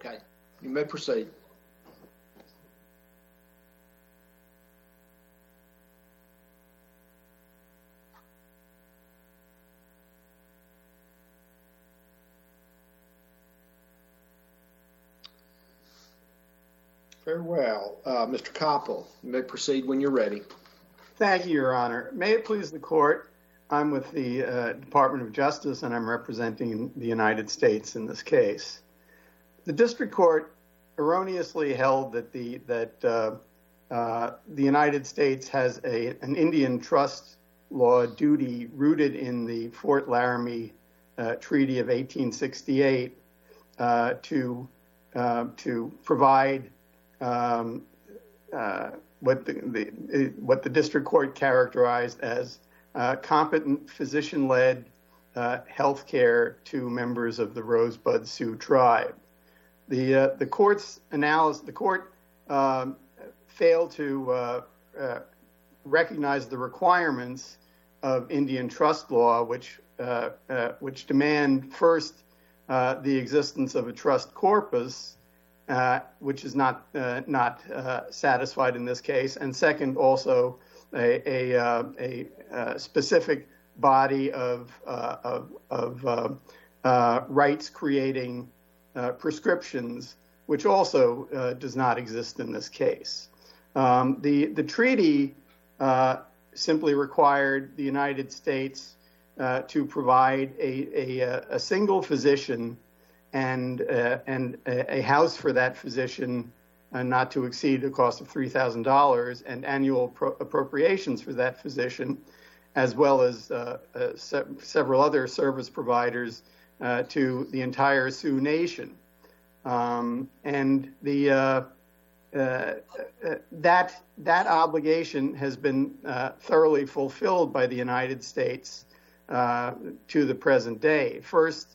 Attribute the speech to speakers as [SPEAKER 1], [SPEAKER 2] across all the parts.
[SPEAKER 1] Okay, you may proceed. Very well. Mr. Koppel, you may proceed when you're ready.
[SPEAKER 2] Thank you, Your Honor. May it please the court, I'm with the Department of Justice and I'm representing the United States in this case. The district court erroneously held that the United States has an Indian trust law duty rooted in the Fort Laramie Treaty of 1868 to provide what the district court characterized as competent physician-led health care to members of the Rosebud Sioux tribe. The court's analysis, the court failed to recognize the requirements of Indian trust law, which demand first the existence of a trust corpus, which is not satisfied in this case, and second, also a specific body of rights creating prescriptions, which also does not exist in this case. The treaty simply required the United States to provide a single physician and a house for that physician not to exceed the cost of $3,000 and annual appropriations for that physician, as well as several other service providers to the entire Sioux Nation. And that obligation has been thoroughly fulfilled by the United States to the present day. First,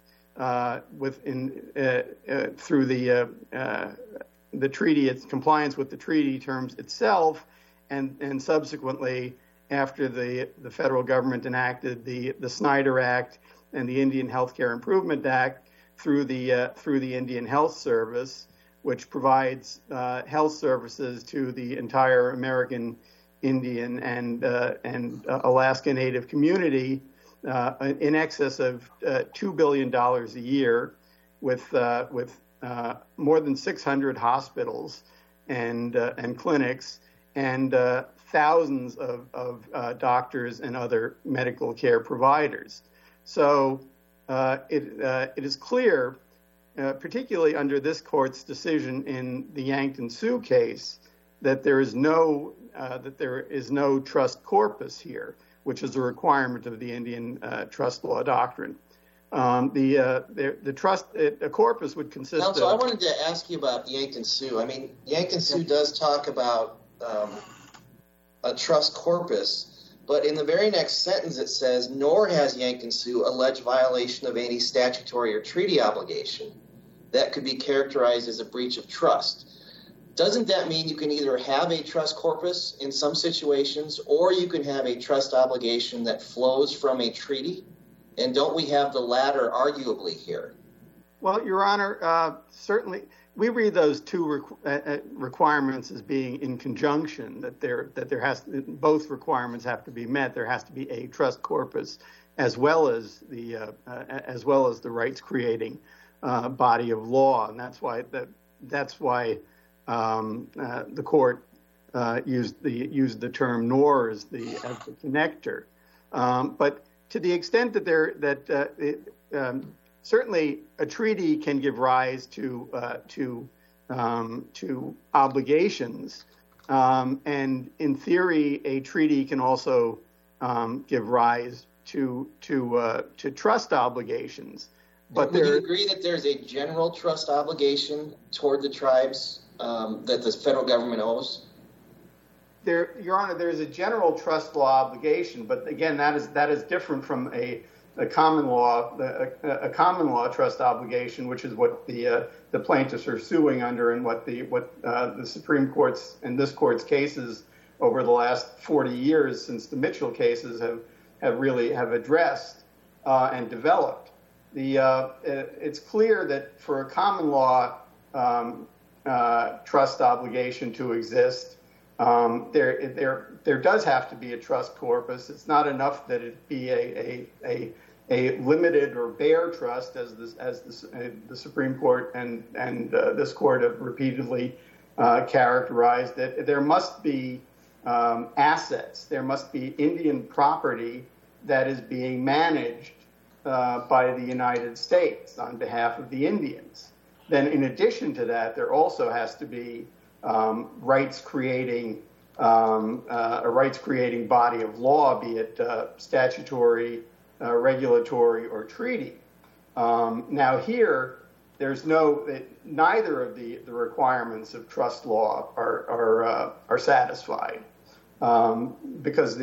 [SPEAKER 2] through the treaty, its compliance with the treaty terms itself, and subsequently after the federal government enacted the Snyder Act and the Indian Healthcare Improvement Act through the Indian Health Service, which provides health services to the entire American Indian and Alaska Native community in excess of $2 billion a year, with more than 600 hospitals and clinics and thousands of doctors and other medical care providers. So it is clear, particularly under this court's decision in the Yankton Sioux case, that there is no trust corpus here, which is a requirement of the Indian trust law doctrine. The trust corpus would consist
[SPEAKER 3] Counsel,
[SPEAKER 2] of...
[SPEAKER 3] I wanted to ask you about Yankton Sioux. I mean, Yankton Sioux does talk about a trust corpus, but in the very next sentence it says, nor has Yankton Sioux alleged violation of any statutory or treaty obligation that could be characterized as a breach of trust. Doesn't that mean you can either have a trust corpus in some situations, or you can have a trust obligation that flows from a treaty? And don't we have the latter arguably here?
[SPEAKER 2] Well, Your Honor, certainly we read those two requirements as being in conjunction, that both requirements have to be met. There has to be a trust corpus as well as the rights creating body of law, and that's why the court used the term "nor" as the connector. But to the extent that certainly a treaty can give rise to obligations, and in theory, a treaty can also give rise to trust obligations. But
[SPEAKER 3] would you agree that there's a general trust obligation toward the tribes that the federal government owes?
[SPEAKER 2] Your Honor, there's a general trust law obligation, but again, that is different from a common law trust obligation, which is what the plaintiffs are suing under, and what the Supreme Court's and this court's cases over the last 40 years since the Mitchell cases have addressed and developed. It's clear that for a common law trust obligation to exist. There does have to be a trust corpus. It's not enough that it be a limited or bare trust, as the Supreme Court and this court have repeatedly characterized it. There must be assets. There must be Indian property that is being managed by the United States on behalf of the Indians. Then, in addition to that, there also has to be a rights-creating body of law, be it statutory, regulatory, or treaty. Now here, there's neither of the requirements of trust law are satisfied, because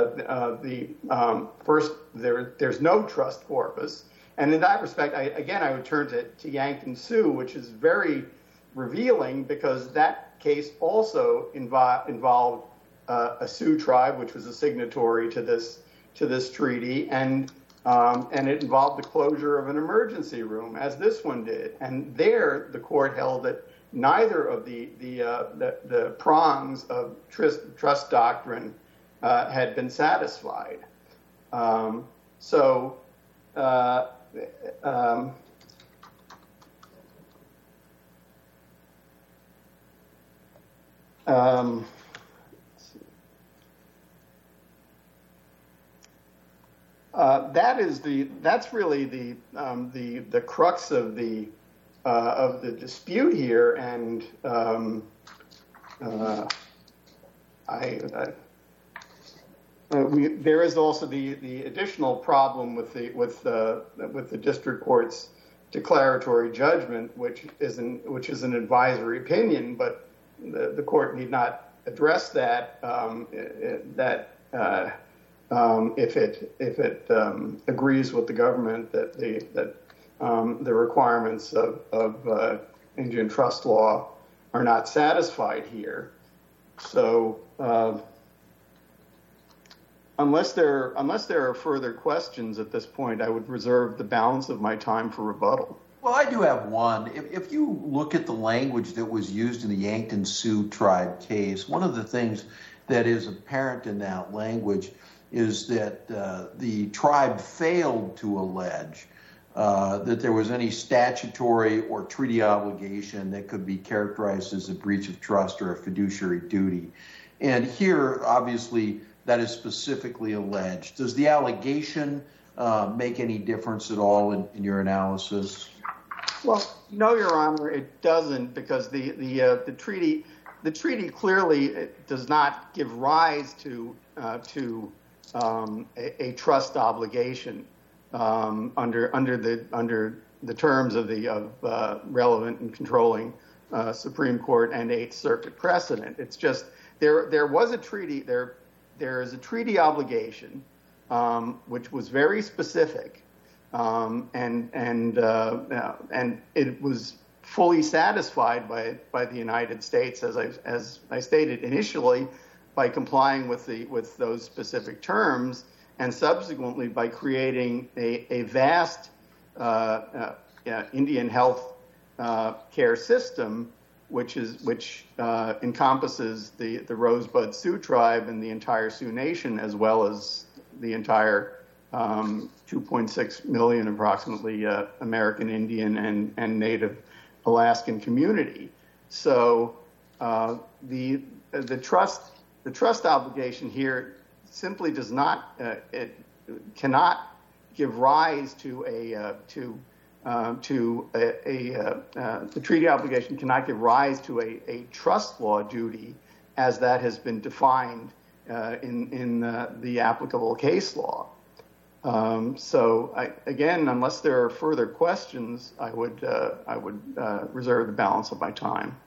[SPEAKER 2] first there's no trust corpus, and in that respect, I would turn to Yankton Sioux, which is very revealing, because that case also involved a Sioux tribe, which was a signatory to this treaty, and it involved the closure of an emergency room, as this one did. And there, the court held that neither of the prongs of trust doctrine had been satisfied. That's really the crux of the dispute here, and there is also the additional problem with the district court's declaratory judgment, which is an advisory opinion, but the court need not address that if it agrees with the government that the requirements of Indian trust law are not satisfied here. So unless there are further questions at this point, I would reserve the balance of my time for rebuttal.
[SPEAKER 4] Well, I do have one. If you look at the language that was used in the Yankton Sioux tribe case, one of the things that is apparent in that language is that the tribe failed to allege that there was any statutory or treaty obligation that could be characterized as a breach of trust or a fiduciary duty. And here, obviously, that is specifically alleged. Does the allegation make any difference at all in your analysis?
[SPEAKER 2] Well, no, Your Honor, it doesn't, because the treaty clearly does not give rise to a trust obligation under the terms of the relevant and controlling Supreme Court and Eighth Circuit precedent. It's just there was a treaty. There is a treaty obligation which was very specific, and it was fully satisfied by the United States, as I stated initially, by complying with those specific terms, and subsequently by creating a vast Indian health care system, which encompasses the Rosebud Sioux tribe and the entire Sioux Nation, as well as the entire 2.6 million approximately American Indian and Native Alaskan community. So the trust obligation here simply does not cannot give rise to the treaty obligation cannot give rise to a trust law duty as that has been defined in the applicable case law. So again, unless there are further questions, I would reserve the balance of my time.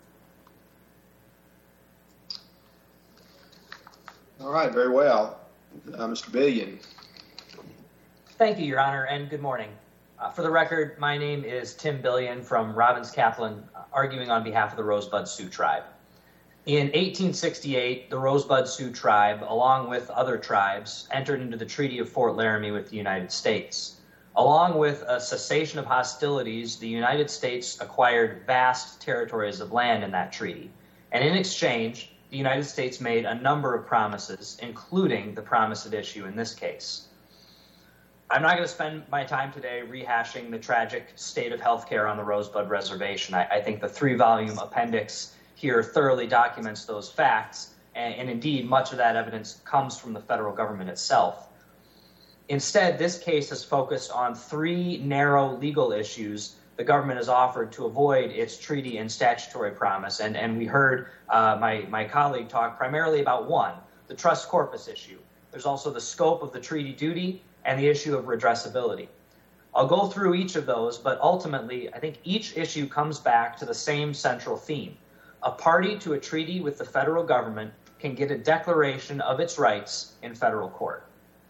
[SPEAKER 1] All right, very well. Mr. Billion.
[SPEAKER 5] Thank you, Your Honor, and good morning. For the record, my name is Tim Billion from Robbins-Kaplan, arguing on behalf of the Rosebud Sioux tribe. In 1868, the Rosebud Sioux tribe, along with other tribes, entered into the Treaty of Fort Laramie with the United States. Along with a cessation of hostilities, the United States acquired vast territories of land in that treaty. And in exchange, the United States made a number of promises, including the promise at issue in this case. I'm not going to spend my time today rehashing the tragic state of healthcare on the Rosebud Reservation. I think the 3-volume appendix here thoroughly documents those facts, and indeed much of that evidence comes from the federal government itself. Instead, this case is focused on 3 narrow legal issues the government has offered to avoid its treaty and statutory promise, and we heard my colleague talk primarily about one, the trust corpus issue. There's also the scope of the treaty duty and the issue of redressability. I'll go through each of those, but ultimately, I think each issue comes back to the same central theme. A party to a treaty with the federal government can get a declaration of its rights in federal court.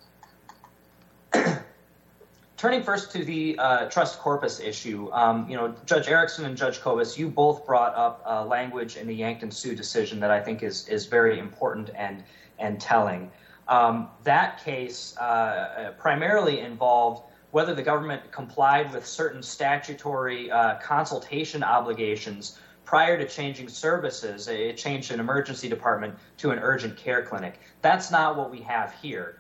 [SPEAKER 5] Turning first to the trust corpus issue, Judge Erickson and Judge Kobus, you both brought up language in the Yankton Sioux decision that I think is very important and telling. That case primarily involved whether the government complied with certain statutory consultation obligations prior to changing services. It changed an emergency department to an urgent care clinic. That's not what we have here.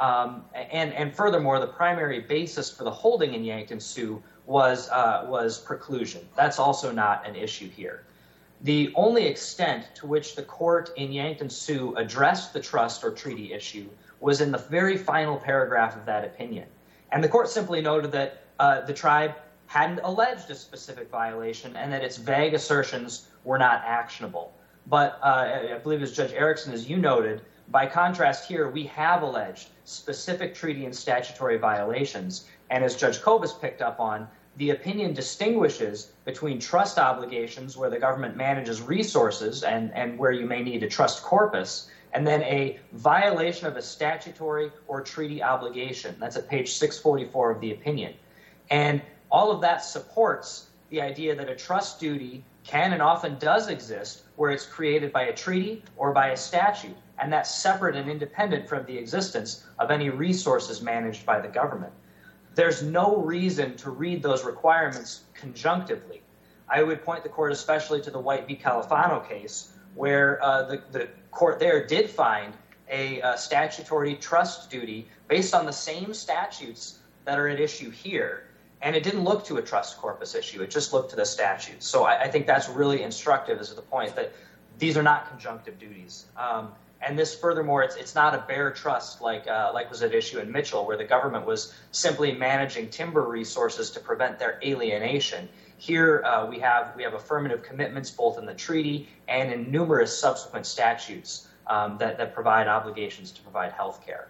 [SPEAKER 5] And furthermore, the primary basis for the holding in Yankton Sioux was preclusion. That's also not an issue here. The only extent to which the court in Yankton Sioux addressed the trust or treaty issue was in the very final paragraph of that opinion. And the court simply noted that the tribe hadn't alleged a specific violation and that its vague assertions were not actionable. But I believe, as Judge Erickson, as you noted, by contrast here, we have alleged specific treaty and statutory violations. And as Judge Kobus picked up on, the opinion distinguishes between trust obligations where the government manages resources and where you may need a trust corpus, and then a violation of a statutory or treaty obligation. That's at page 644 of the opinion. And all of that supports the idea that a trust duty can and often does exist where it's created by a treaty or by a statute, and that's separate and independent from the existence of any resources managed by the government. There's no reason to read those requirements conjunctively. I would point the court especially to the White v. Califano case, where the court there did find a statutory trust duty based on the same statutes that are at issue here. And it didn't look to a trust corpus issue. It just looked to the statutes. So I think that's really instructive as to the point that these are not conjunctive duties. And this, furthermore, it's not a bare trust like was at issue in Mitchell, where the government was simply managing timber resources to prevent their alienation. Here we have affirmative commitments both in the treaty and in numerous subsequent statutes that provide obligations to provide health care.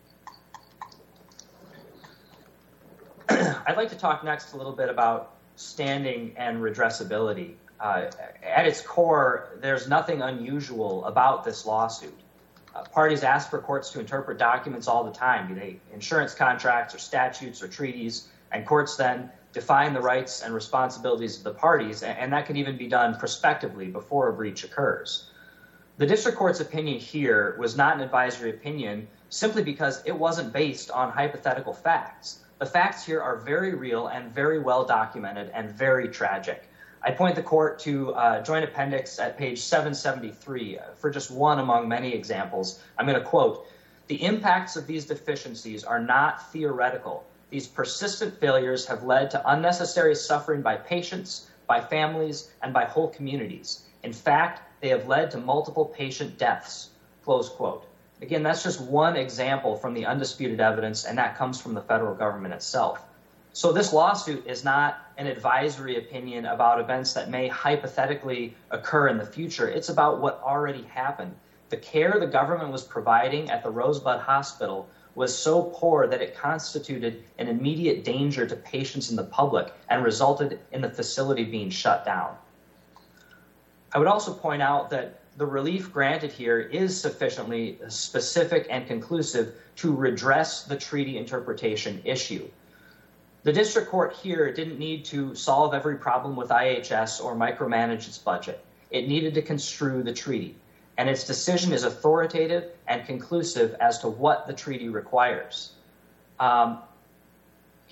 [SPEAKER 5] I'd like to talk next a little bit about standing and redressability. At its core, there's nothing unusual about this lawsuit. Parties ask for courts to interpret documents all the time, be they insurance contracts or statutes or treaties, and courts then define the rights and responsibilities of the parties, and that can even be done prospectively before a breach occurs. The district court's opinion here was not an advisory opinion simply because it wasn't based on hypothetical facts. The facts here are very real and very well documented and very tragic. I point the court to Joint Appendix at page 773 for just one among many examples. I'm going to quote, "The impacts of these deficiencies are not theoretical. These persistent failures have led to unnecessary suffering by patients, by families, and by whole communities. In fact, they have led to multiple patient deaths." Close quote. Again, that's just one example from the undisputed evidence, and that comes from the federal government itself. So this lawsuit is not an advisory opinion about events that may hypothetically occur in the future. It's about what already happened. The care the government was providing at the Rosebud Hospital was so poor that it constituted an immediate danger to patients and the public and resulted in the facility being shut down. I would also point out that the relief granted here is sufficiently specific and conclusive to redress the treaty interpretation issue. The district court here didn't need to solve every problem with IHS or micromanage its budget. It needed to construe the treaty, and its decision is authoritative and conclusive as to what the treaty requires.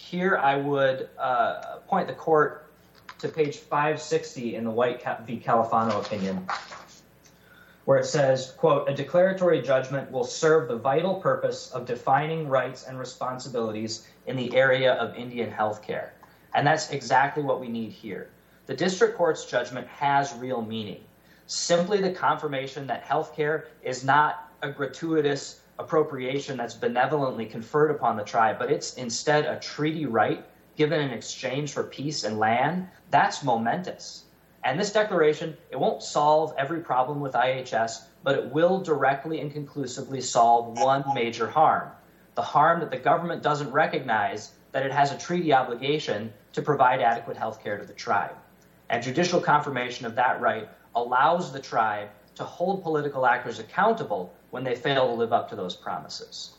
[SPEAKER 5] here I would point the court to page 560 in the White v. Califano opinion, where it says, quote, "A declaratory judgment will serve the vital purpose of defining rights and responsibilities in the area of Indian health care." And that's exactly what we need here. The district court's judgment has real meaning. Simply the confirmation that health care is not a gratuitous appropriation that's benevolently conferred upon the tribe, but it's instead a treaty right given in exchange for peace and land, that's momentous. And this declaration, it won't solve every problem with IHS, but it will directly and conclusively solve one major harm. The harm that the government doesn't recognize that it has a treaty obligation to provide adequate health care to the tribe. And judicial confirmation of that right allows the tribe to hold political actors accountable when they fail to live up to those promises.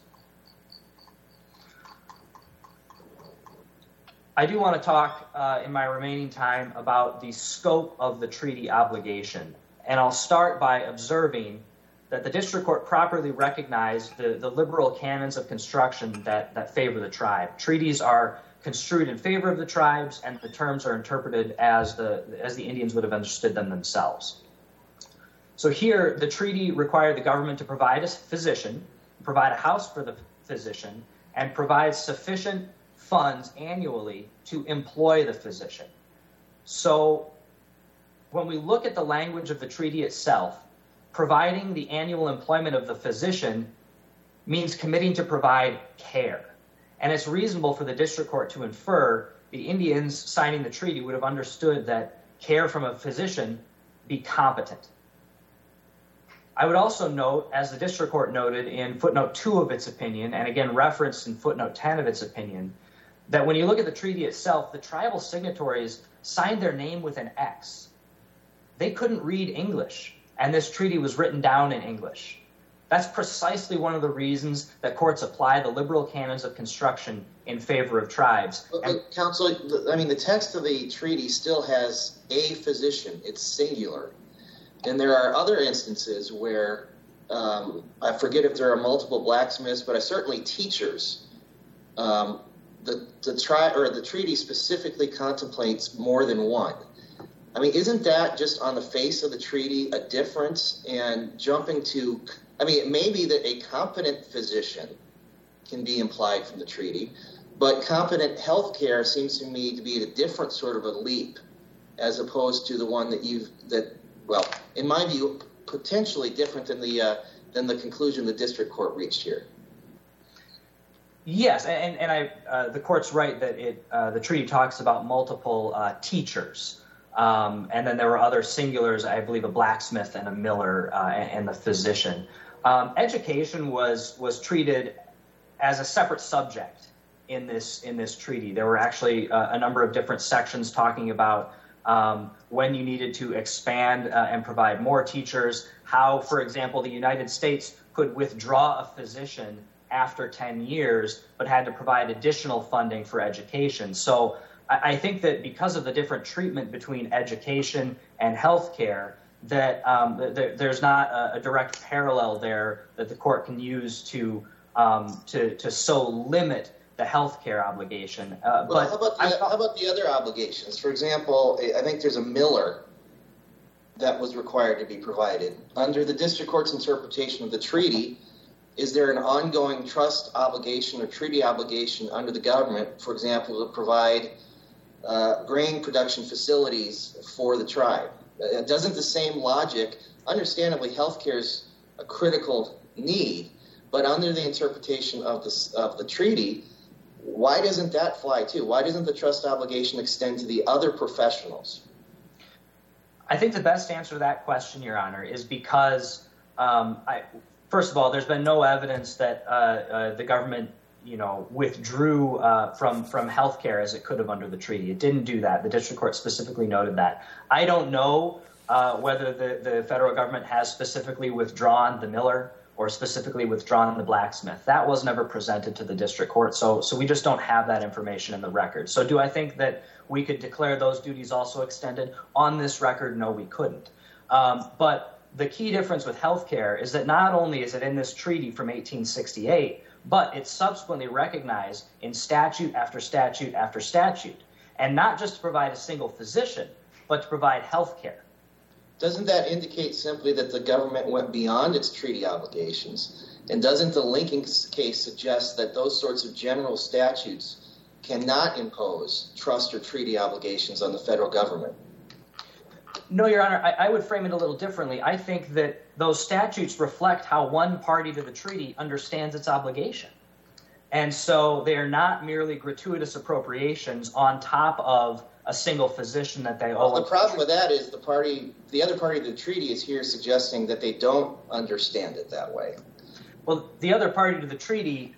[SPEAKER 5] I do want to talk in my remaining time about the scope of the treaty obligation. And I'll start by observing that the district court properly recognized the liberal canons of construction that favor the tribe. Treaties are construed in favor of the tribes, and the terms are interpreted as the Indians would have understood them themselves. So here, the treaty required the government to provide a physician, provide a house for the physician, and provide sufficient funds annually to employ the physician. So when we look at the language of the treaty itself, providing the annual employment of the physician means committing to provide care. And it's reasonable for the district court to infer the Indians signing the treaty would have understood that care from a physician be competent. I would also note, as the district court noted in footnote 2 of its opinion, and again referenced in footnote 10 of its opinion, that when you look at the treaty itself, the tribal signatories signed their name with an X. They couldn't read English, and this treaty was written down in English. That's precisely one of the reasons that courts apply the liberal canons of construction in favor of tribes.
[SPEAKER 3] Counsel, the text of the treaty still has a physician. It's singular. And there are other instances where, I forget if there are multiple blacksmiths, but certainly teachers. The treaty specifically contemplates more than one. I mean, isn't that just on the face of the treaty a difference? And jumping to, it may be that a competent physician can be implied from the treaty, but competent health care seems to me to be a different sort of a leap, as opposed to the one that in my view, potentially different than the conclusion the district court reached here.
[SPEAKER 5] Yes, and the court's right that the treaty talks about multiple teachers, and then there were other singulars. I believe a blacksmith and a miller and the physician. Education was treated as a separate subject in this treaty. There were actually a number of different sections talking about when you needed to expand and provide more teachers, how, for example, the United States could withdraw a physician after 10 years, but had to provide additional funding for education. So I think that because of the different treatment between education and healthcare, that there's not a direct parallel there that the court can use to so limit the healthcare obligation.
[SPEAKER 3] How about the other obligations? For example, I think there's a miller that was required to be provided. Under the district court's interpretation of the treaty, is there an ongoing trust obligation or treaty obligation under the government, for example, to provide grain production facilities for the tribe? Doesn't the same logic, understandably, healthcare is a critical need, but under the interpretation of the treaty, why doesn't that fly too? Why doesn't the trust obligation extend to the other professionals?
[SPEAKER 5] I think the best answer to that question, Your Honor, is because, first of all, there's been no evidence that the government, withdrew from healthcare as it could have under the treaty. It didn't do that. The district court specifically noted that. I don't know whether the federal government has specifically withdrawn the miller or specifically withdrawn the blacksmith. That was never presented to the district court, so we just don't have that information in the record. So do I think that we could declare those duties also extended? On this record, no, we couldn't. But the key difference with healthcare is that not only is it in this treaty from 1868, but it's subsequently recognized in statute after statute after statute, and not just to provide a single physician, but to provide health care.
[SPEAKER 3] Doesn't that indicate simply that the government went beyond its treaty obligations? And doesn't the Lincoln case suggest that those sorts of general statutes cannot impose trust or treaty obligations on the federal government?
[SPEAKER 5] No, Your Honor, I would frame it a little differently. I think that those statutes reflect how one party to the treaty understands its obligation. And so they are not merely gratuitous appropriations on top of a single physician that they owe.
[SPEAKER 3] Well, the problem with that is the other party to the treaty is here suggesting that they don't understand it that way.
[SPEAKER 5] Well, the other party to the treaty,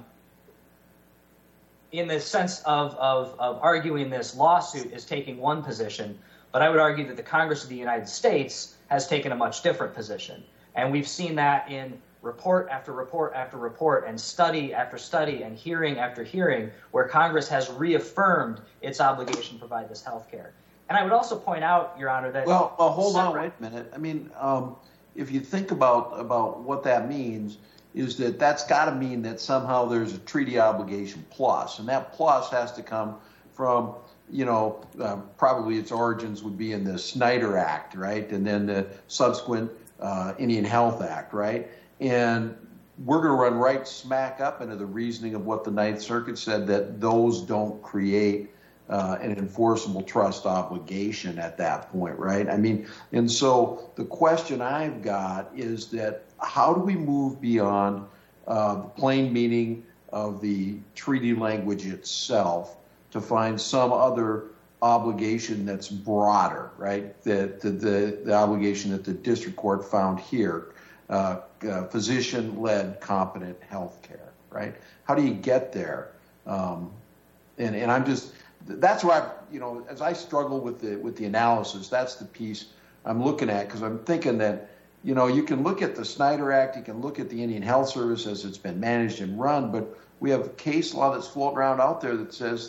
[SPEAKER 5] in the sense of arguing this lawsuit, is taking one position, but I would argue that the Congress of the United States has taken a much different position. And we've seen that in report after report after report and study after study and hearing after hearing where Congress has reaffirmed its obligation to provide this health care. And I would also point out, Your Honor, that...
[SPEAKER 4] Well, hold on, wait a minute. I mean, if you think about what that means, is that that's got to mean that somehow there's a treaty obligation plus, and that plus has to come from, probably its origins would be in the Snyder Act, right? And then the subsequent Indian Health Act, right? And we're going to run right smack up into the reasoning of what the Ninth Circuit said, that those don't create an enforceable trust obligation at that point, right? I mean, and so the question I've got is that how do we move beyond the plain meaning of the treaty language itself to find some other obligation that's broader, right? The obligation that the district court found here, physician-led competent health care, right? How do you get there? And I'm just, that's where as I struggle with the analysis, that's the piece I'm looking at, because I'm thinking that, you can look at the Snyder Act, you can look at the Indian Health Service as it's been managed and run, but we have case law that's floating around out there that says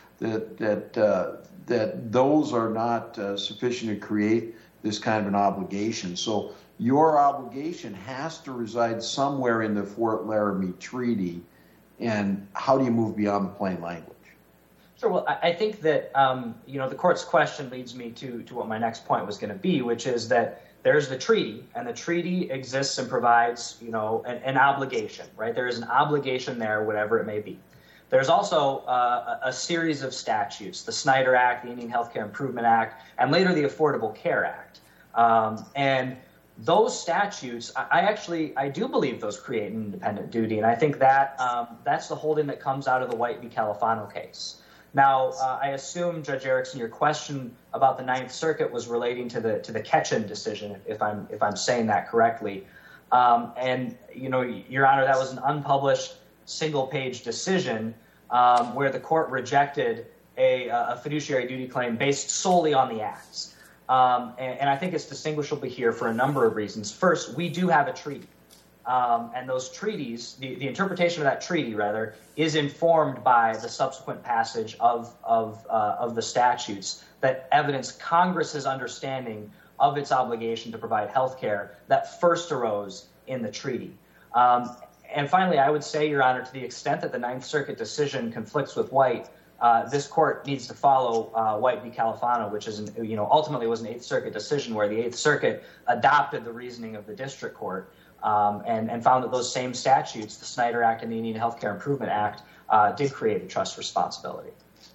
[SPEAKER 4] that those are not sufficient to create this kind of an obligation. So your obligation has to reside somewhere in the Fort Laramie Treaty, and how do you move beyond the plain language?
[SPEAKER 5] Sure. Well, I think that, the court's question leads me to what my next point was going to be, which is that there's the treaty, and the treaty exists and provides, an obligation, right? There is an obligation there, whatever it may be. There's also a series of statutes, the Snyder Act, the Indian Healthcare Improvement Act, and later the Affordable Care Act. And those statutes, I do believe those create an independent duty, and I think that that's the holding that comes out of the White v. Califano case. Now, I assume, Judge Erickson, your question about the Ninth Circuit was relating to the Ketchum decision, if I'm saying that correctly. And Your Honor, that was an unpublished single-page decision where the court rejected a fiduciary duty claim based solely on the acts. And I think it's distinguishable here for a number of reasons. First, we do have a treaty. And those treaties, the interpretation of that treaty, rather, is informed by the subsequent passage of the statutes that evidence Congress's understanding of its obligation to provide health care that first arose in the treaty. And finally, I would say, Your Honor, to the extent that the Ninth Circuit decision conflicts with White, this court needs to follow White v. Califano, which is, ultimately was an Eighth Circuit decision where the Eighth Circuit adopted the reasoning of the district court. And found that those same statutes, the Snyder Act and the Indian Healthcare Improvement Act, did create a trust responsibility.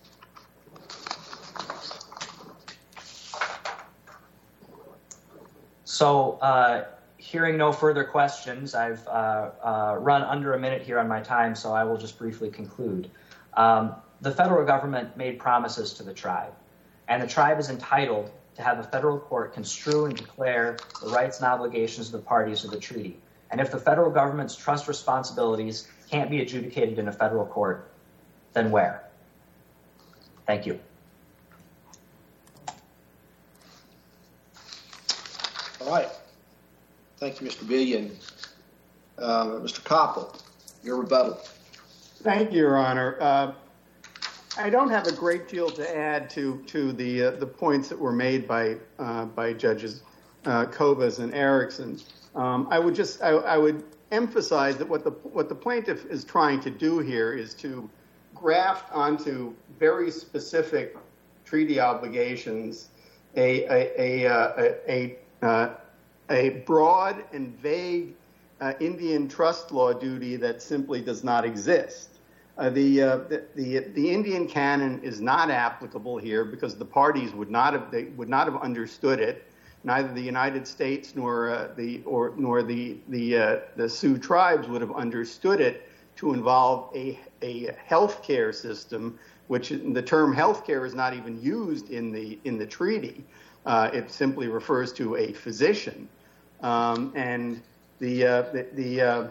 [SPEAKER 5] So, hearing no further questions, I've run under a minute here on my time, so I will just briefly conclude. The federal government made promises to the tribe, and the tribe is entitled to have a federal court construe and declare the rights and obligations of the parties of the treaty. And if the federal government's trust responsibilities can't be adjudicated in a federal court, then where? Thank you.
[SPEAKER 1] All right. Thank you, Mr. Billion. Mr. Koppel, your rebuttal.
[SPEAKER 2] Thank you, Your Honor. I don't have a great deal to add to the points that were made by Judges Cobas and Erickson. I would emphasize that what the plaintiff is trying to do here is to graft onto very specific treaty obligations a broad and vague Indian trust law duty that simply does not exist. The Indian canon is not applicable here because the parties would not have understood it. Neither the United States nor the Sioux tribes would have understood it to involve a healthcare system, which the term healthcare is not even used in the treaty. It simply refers to a physician, and the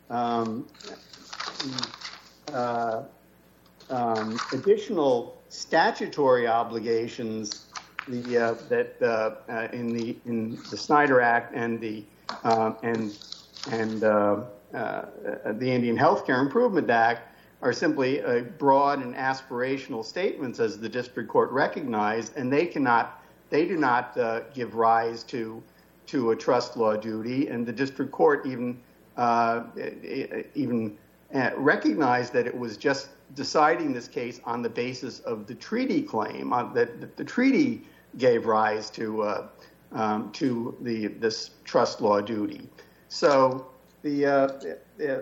[SPEAKER 2] additional statutory obligations that in the Snyder Act and the Indian Healthcare Improvement Act are simply broad and aspirational statements, as the district court recognized, and they do not give rise to a trust law duty. And the district court even recognized that it was just deciding this case on the basis of the treaty claim, that the treaty gave rise to this trust law duty. So the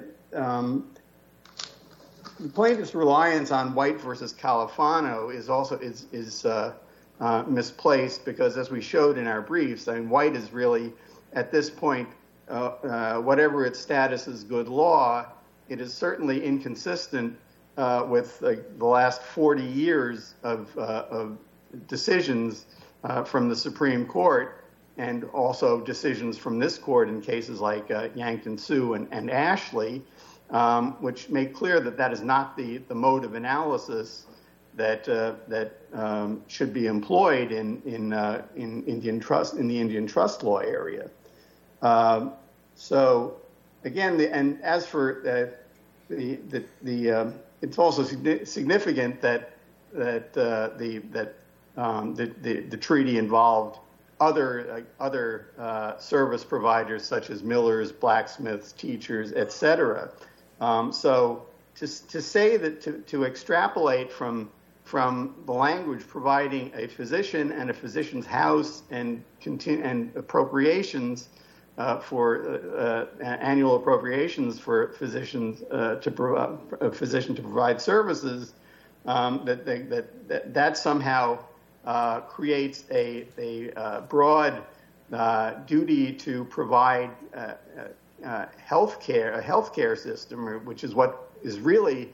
[SPEAKER 2] plaintiff's reliance on White versus Califano is also misplaced, because, as we showed in our briefs, I mean, White is really, at this point, whatever its status as good law, it is certainly inconsistent with the last 40 years of decisions from the Supreme Court, and also decisions from this court in cases like Yankton Sioux and Ashley, which make clear that that is not the mode of analysis that should be employed in Indian trust, in the Indian trust law area. So again, and as for it's also significant that the treaty involved other service providers such as millers, blacksmiths, teachers, etc. So to say that to extrapolate from the language providing a physician and a physician's house and appropriations for annual appropriations for physicians a physician to provide services, that somehow creates a broad duty to provide a healthcare system, which is what is really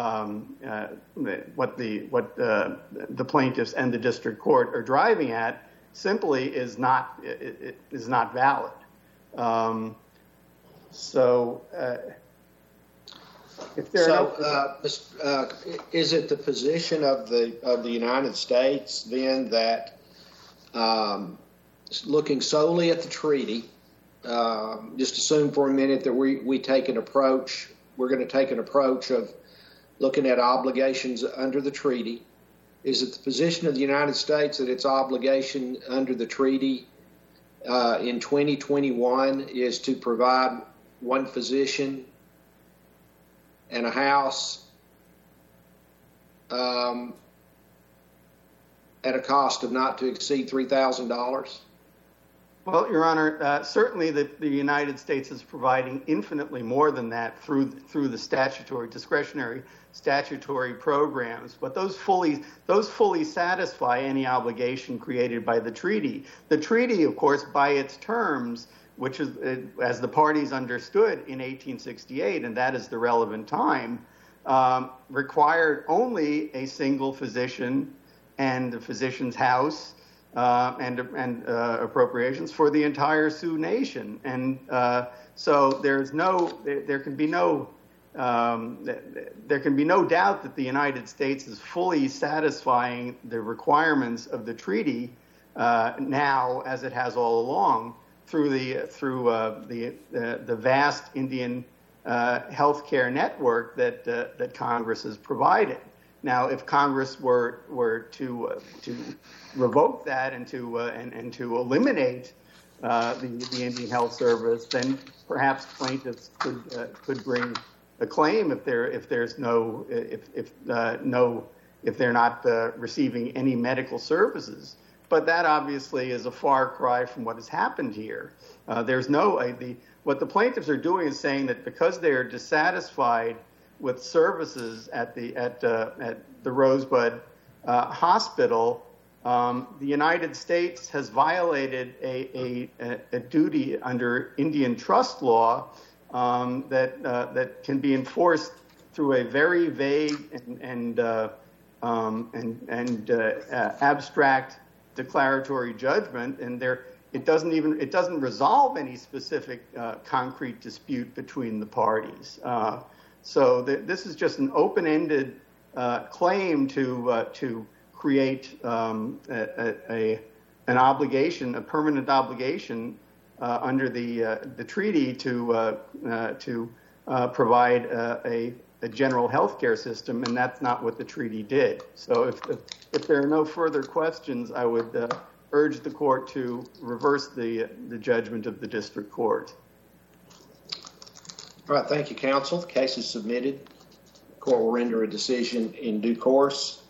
[SPEAKER 2] what the plaintiffs and the district court are driving at, simply is not valid. If there
[SPEAKER 1] is it the position of the United States then that, looking solely at the treaty, just assume for a minute that we take an approach, we're going to take an approach of looking at obligations under the treaty? Is it the position of the United States that its obligation under the treaty in 2021 is to provide one physician and a house at a cost of not to exceed $3,000?
[SPEAKER 2] Well, Your Honor, certainly the United States is providing infinitely more than that through the discretionary statutory programs, but those fully satisfy any obligation created by the treaty. The treaty, of course, by its terms, which is, as the parties understood in 1868, and that is the relevant time, required only a single physician and the physician's house and appropriations for the entire Sioux Nation. And so there can be no doubt that the United States is fully satisfying the requirements of the treaty now, as it has all along, through the vast Indian healthcare network that Congress has provided. Now, if Congress were to revoke that and to eliminate the Indian Health Service, then perhaps plaintiffs could bring a claim if they're not receiving any medical services. But that obviously is a far cry from what has happened here. What the plaintiffs are doing is saying that because they are dissatisfied with services at the Rosebud Hospital, the United States has violated a duty under Indian trust law that can be enforced through a very vague and abstract declaratory judgment, and it doesn't resolve any specific concrete dispute between the parties. So this is just an open-ended claim to create an obligation, a permanent obligation under the treaty to provide a general health care system, and that's not what the treaty did. So if there are no further questions, I would urge the court to reverse the judgment of the district court.
[SPEAKER 1] All right, thank you, counsel. The case is submitted. The court will render a decision in due course.